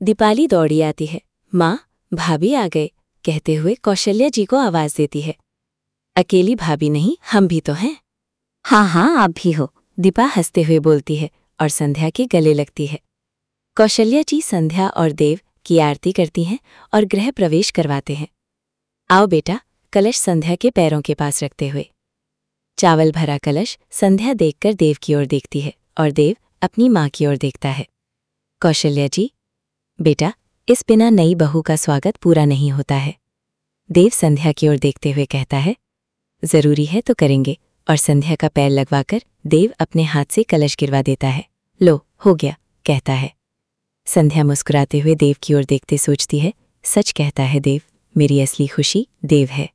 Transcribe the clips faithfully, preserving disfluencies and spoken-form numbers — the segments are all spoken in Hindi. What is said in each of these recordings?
दीपाली दौड़ी आती है। माँ, भाभी आ गए कहते हुए कौशल्या जी को आवाज देती है। अकेली भाभी नहीं, हम भी तो हैं। हाँ हाँ, आप भी हो, दीपा हंसते हुए बोलती है और संध्या के गले लगती है। कौशल्या जी संध्या और देव की आरती करती हैं और गृह प्रवेश करवाते हैं। आओ बेटा, कलश संध्या के पैरों के पास रखते हुए। चावल भरा कलश संध्या देखकर देव की ओर देखती है और देव अपनी माँ की ओर देखता है। कौशल्या जी, बेटा, इस बिना नई बहू का स्वागत पूरा नहीं होता है। देव संध्या की ओर देखते हुए कहता है। जरूरी है तो करेंगे, और संध्या का पैर लगवाकर देव अपने हाथ से कलश गिरवा देता है। लो, हो गया, कहता है। संध्या मुस्कुराते हुए देव की ओर देखते सोचती है, सच कहता है देव, मेरी असली खुशी देव है।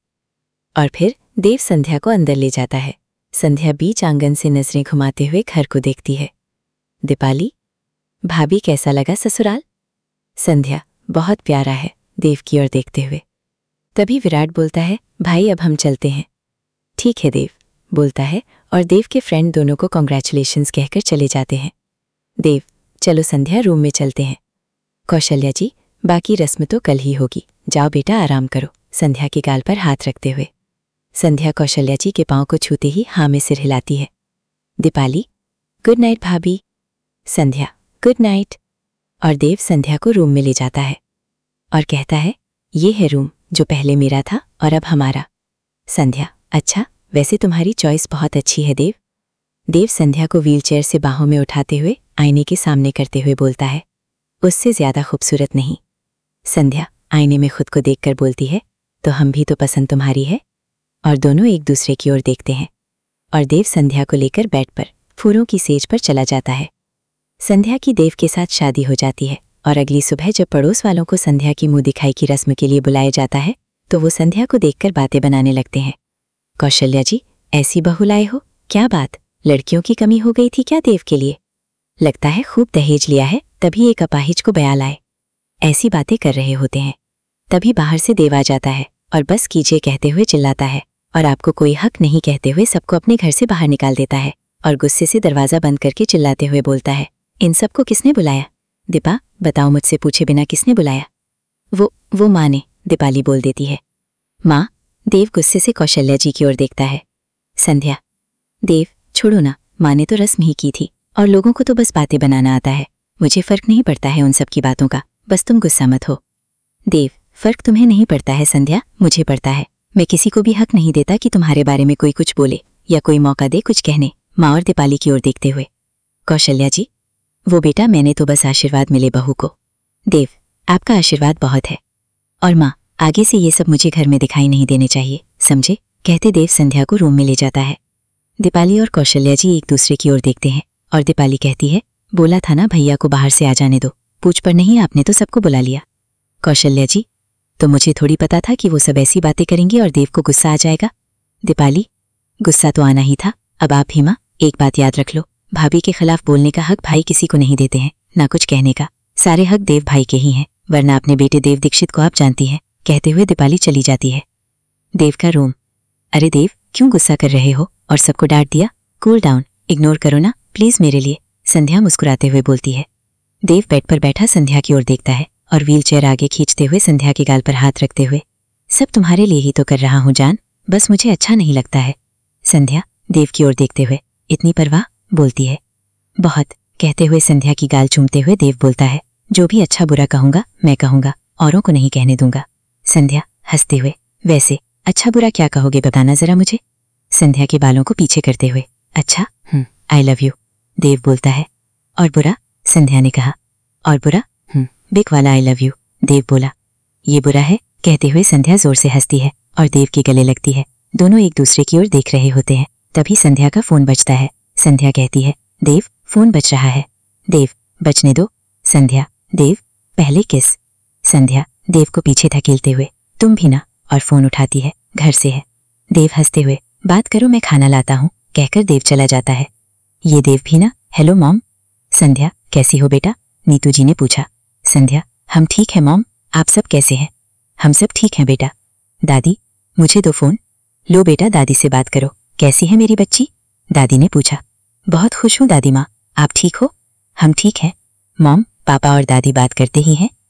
और फिर देव संध्या को अंदर ले जाता है। संध्या बीच आंगन से नजरें घुमाते हुए घर को देखती है। दीपाली, भाभी कैसा लगा ससुराल? संध्या, बहुत प्यारा है, देव की ओर देखते हुए। तभी विराट बोलता है, भाई अब हम चलते हैं। ठीक है देव, बोलता है और देव के फ्रेंड दोनों को कॉन्ग्रेचुलेशंस कहकर चले जाते हैं। देव, चलो संध्या, रूम में चलते हैं। कौशल्या जी, बाकी रस्म तो कल ही होगी, जाओ बेटा आराम करो, संध्या के गाल पर हाथ रखते हुए। संध्या कौशल्या जी के पांव को छूते ही हाँ में सिर हिलाती है। दीपाली, गुड नाइट भाभी। Sandhya, good night. और देव संध्या को रूम में ले जाता है और कहता है, ये है रूम जो पहले मेरा था और अब हमारा। संध्या, अच्छा, वैसे तुम्हारी चॉइस बहुत अच्छी है देव। देव संध्या को व्हीलचेयर से बाहों में उठाते हुए आईने के सामने करते हुए बोलता है, उससे ज्यादा खूबसूरत नहीं। संध्या आईने में खुद को देखकर बोलती है, तो हम भी तो पसंद तुम्हारी है। और दोनों एक दूसरे की ओर देखते हैं और देव संध्या को लेकर बेड पर फूलों की सेज पर चला जाता है। संध्या की देव के साथ शादी हो जाती है और अगली सुबह जब पड़ोस वालों को संध्या की मुंह दिखाई की रस्म के लिए बुलाया जाता है तो वो संध्या को देखकर बातें बनाने लगते हैं। कौशल्या जी, ऐसी बहू लाए हो, क्या बात, लड़कियों की कमी हो गई थी क्या देव के लिए? लगता है खूब दहेज लिया है, तभी एक अपाहिज को बया लाए। ऐसी बातें कर रहे होते हैं, तभी बाहर से देव आ जाता है और बस कीजिए कहते हुए चिल्लाता है और आपको कोई हक नहीं कहते हुए सबको अपने घर से बाहर निकाल देता है और गुस्से से दरवाजा बंद करके चिल्लाते हुए बोलता है, इन सबको किसने बुलाया? दीपा, बताओ, मुझसे पूछे बिना किसने बुलाया? वो वो माँ ने, दीपाली बोल देती है। माँ? देव गुस्से से कौशल्या जी की ओर देखता है। संध्या, देव छोड़ो ना, माँ ने तो रस्म ही की थी और लोगों को तो बस बातें बनाना आता है, मुझे फर्क नहीं पड़ता है उन सब की बातों का, बस तुम गुस्सा मत हो। देव, फर्क तुम्हें नहीं पड़ता है संध्या, मुझे पड़ता है। मैं किसी को भी हक नहीं देता कि तुम्हारे बारे में कोई कुछ बोले या कोई मौका दे कुछ कहने। माँ और दीपाली की ओर देखते हुए। कौशल्या जी, वो बेटा, मैंने तो बस आशीर्वाद मिले बहू को। देव, आपका आशीर्वाद बहुत है। और माँ, आगे से ये सब मुझे घर में दिखाई नहीं देने चाहिए, समझे? कहते देव संध्या को रूम में ले जाता है। दीपाली और कौशल्या जी एक दूसरे की ओर देखते हैं और दीपाली कहती है, बोला था ना भैया को बाहर से आ जाने दो, पूछ पर नहीं आपने तो सबको बुला लिया। कौशल्या जी, तो मुझे थोड़ी पता था कि वो सब ऐसी बातें करेंगे और देव को गुस्सा आ जाएगा। दीपाली, गुस्सा तो आना ही था। अब आप ही माँ, एक बात याद रख लो, भाभी के खिलाफ बोलने का हक भाई किसी को नहीं देते हैं, ना कुछ कहने का, सारे हक देव भाई के ही हैं, वरना अपने बेटे देव दीक्षित को आप जानती हैं। कहते हुए दीपाली चली जाती है। देव का रूम। अरे देव, क्यों गुस्सा कर रहे हो और सबको डांट दिया? कूल डाउन, इग्नोर करो ना प्लीज मेरे लिए, संध्या मुस्कुराते हुए बोलती है। देव बेड पर बैठा संध्या की ओर देखता है और व्हीलचेयर आगे खींचते हुए संध्या के गाल पर हाथ रखते हुए, सब तुम्हारे लिए ही तो कर रहा हूँ जान, बस मुझे अच्छा नहीं लगता है। संध्या देव की ओर देखते हुए, इतनी परवाह? बोलती है। बहुत, कहते हुए संध्या की गाल चूमते हुए देव बोलता है, जो भी अच्छा बुरा कहूंगा मैं कहूंगा, औरों को नहीं कहने दूंगा। संध्या हंसते हुए, वैसे अच्छा बुरा क्या कहोगे बताना जरा मुझे? संध्या के बालों को पीछे करते हुए, अच्छा, हम्म आई लव यू, देव बोलता है। और बुरा? संध्या ने कहा। और बुरा? हम्म बिग वाला आई लव यू, देव बोला। ये बुरा है? कहते हुए संध्या जोर से हंसती है और देव के गले लगती है। दोनों एक दूसरे की ओर देख रहे होते हैं। तभी संध्या का फोन बजता है। संध्या कहती है, देव फोन बज रहा है। देव, बजने दो। संध्या, देव पहले किस। संध्या देव को पीछे धकेलते हुए, तुम भी ना, और फोन उठाती है, घर से है। देव हंसते हुए, बात करो मैं खाना लाता हूँ, कहकर देव चला जाता है। ये देव भी ना, हेलो मॉम। संध्या, कैसी हो बेटा? नीतू जी ने पूछा। संध्या, हम ठीक है मॉम, आप सब कैसे हैं? हम सब ठीक हैं बेटा। दादी, मुझे दो फोन। लो बेटा, दादी से बात करो। कैसी है मेरी बच्ची? दादी ने पूछा। बहुत खुश हूँ दादी माँ, आप ठीक हो? हम ठीक हैं मॉम, पापा और दादी बात करते ही हैं,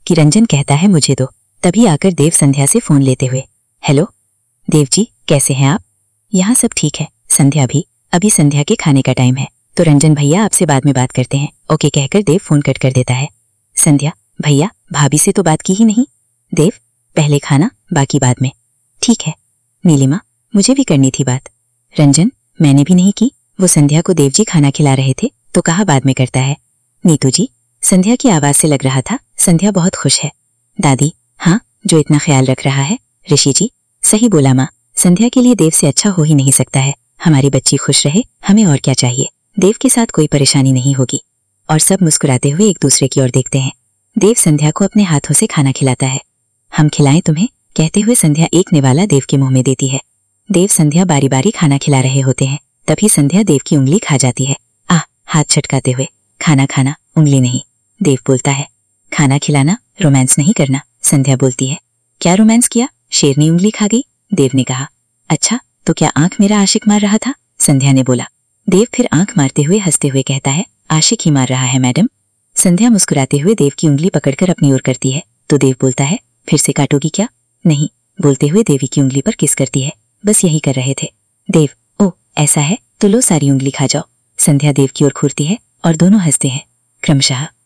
कि रंजन कहता है मुझे दो। तभी आकर देव संध्या से फोन लेते हुए, हेलो देव जी, कैसे हैं आप? यहाँ सब ठीक है संध्या भी, अभी संध्या के खाने का टाइम है, तो रंजन भैया आपसे बाद में बात करते हैं, ओके कहकर देव फोन कट कर देता है। संध्या, भैया भाभी से तो बात की ही नहीं। देव, पहले खाना बाकी बाद में। ठीक है। नीलिमा, मुझे भी करनी थी बात। रंजन, मैंने भी नहीं की, वो संध्या को देव जी खाना खिला रहे थे तो कहा बाद में करता है। नीतू जी, संध्या की आवाज से लग रहा था संध्या बहुत खुश है। दादी, हाँ, जो इतना ख्याल रख रहा है। ऋषि जी, सही बोला माँ, संध्या के लिए देव से अच्छा हो ही नहीं सकता है। हमारी बच्ची खुश रहे, हमें और क्या चाहिए। देव के साथ कोई परेशानी नहीं होगी। और सब मुस्कुराते हुए एक दूसरे की ओर देखते हैं। देव संध्या को अपने हाथों से खाना खिलाता है। हम खिलाएं तुम्हें, कहते हुए संध्या एक निवाला देव के मुंह में देती है। देव संध्या बारी बारी खाना खिला रहे होते हैं, तभी संध्या देव की उंगली खा जाती है। आह, हाथ छटकाते हुए, खाना खाना, उंगली नहीं। देव बोलता है, खाना खिलाना, रोमांस नहीं करना। संध्या बोलती है, क्या रोमांस किया, शेरनी उंगली खा गई। देव ने कहा, अच्छा तो क्या आंख मेरा आशिक मार रहा था? संध्या ने बोला। देव फिर आंख मारते हुए हंसते हुए कहता है, आशिक ही मार रहा है मैडम। संध्या मुस्कुराते हुए देव की उंगली पकड़कर अपनी ओर करती है तो देव बोलता है, फिर से काटोगी क्या? नहीं, बोलते हुए देवी की उंगली पर किस करती है। बस यही कर रहे थे। देव, ओ ऐसा है तो लो सारी उंगली खा जाओ। संध्या देव की ओर घूरती है और दोनों हंसते हैं क्रमशः।